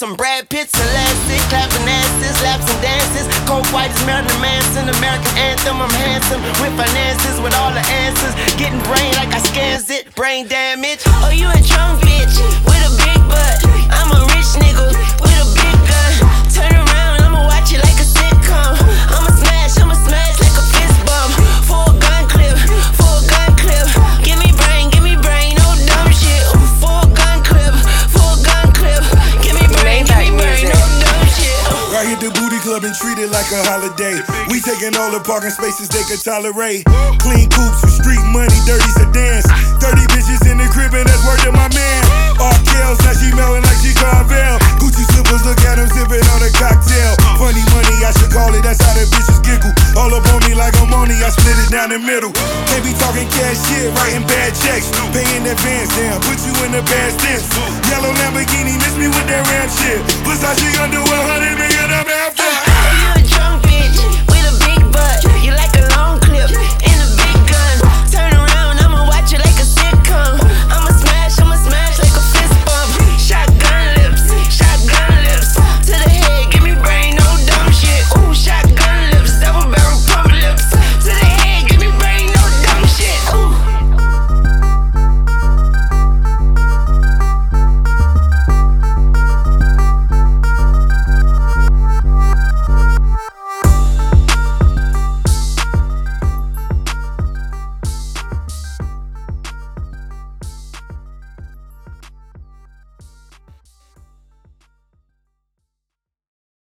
some Brad Pitts, elastic, clapping asses, laps and dances. Cold white is Marilyn Manson, American anthem. I'm handsome with finances, with all the answers. Getting brain like I scans it, brain damage. Oh, you a drunk bitch with a big butt. I'm a rich nigga with a big gun. Turn around, I'ma watch it like a sitcom. I'ma smash like a fist bump. For a gun clip, for a gun clip. Give me brain, no dumb shit. For a gun clip, give me brain, no dumb shit. I hit the booty club and treat it like a holiday. We taking all the parking spaces they could tolerate. Clean coupes with street money, dirty sedans. 30 bitches in the crib and that's word to my man. All kills, now she melting like she Carvel. Gucci slippers, look at him sipping on a cocktail. Funny money, I should call it, that's how the bitches giggle. All up on me like I'm money, I split it down the middle. Can't be talking cash shit, writing bad checks. Paying advance down, put you in the bad stance. Yellow Lamborghini, miss me with that rap shit. Versace under 100 million, I'm after.